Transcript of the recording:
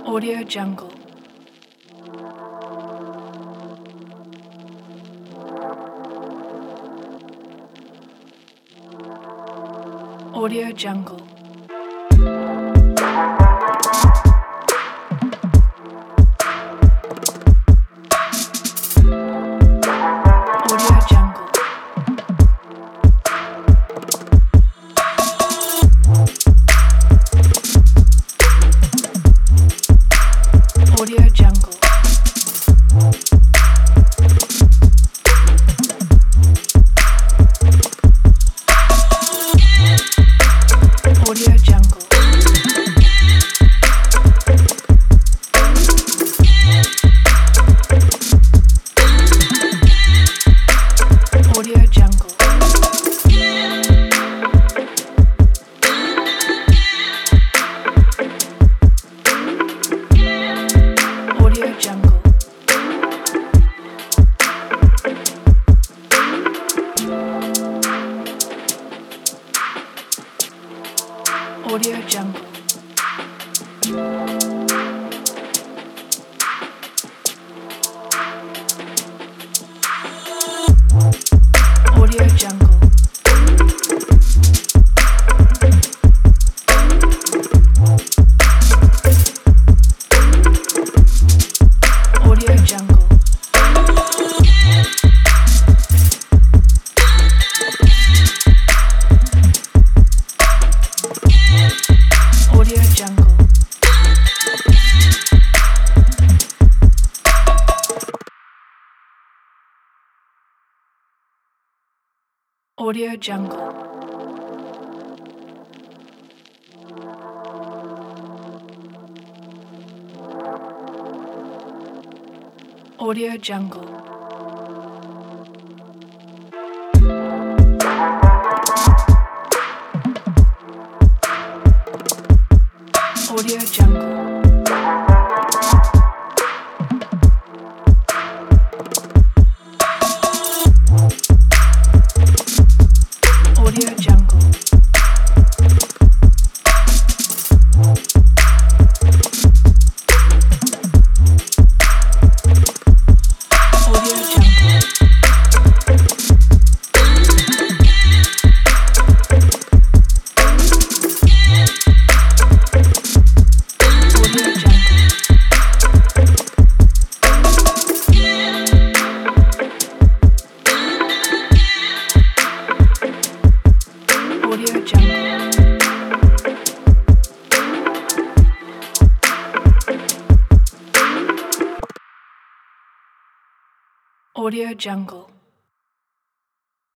Audio Jungle. Audio Jungle. Audio Jungle. Audio Jungle. Audio Jungle. Audio Jungle. Audio Jungle. Audio Jungle. Audio Jungle. Audio Jungle. Audio Jungle. Audio Jungle. Audio Jungle. Audio Jungle. Audio Jungle. Audio Jungle. Audio Jungle. Audio Jungle.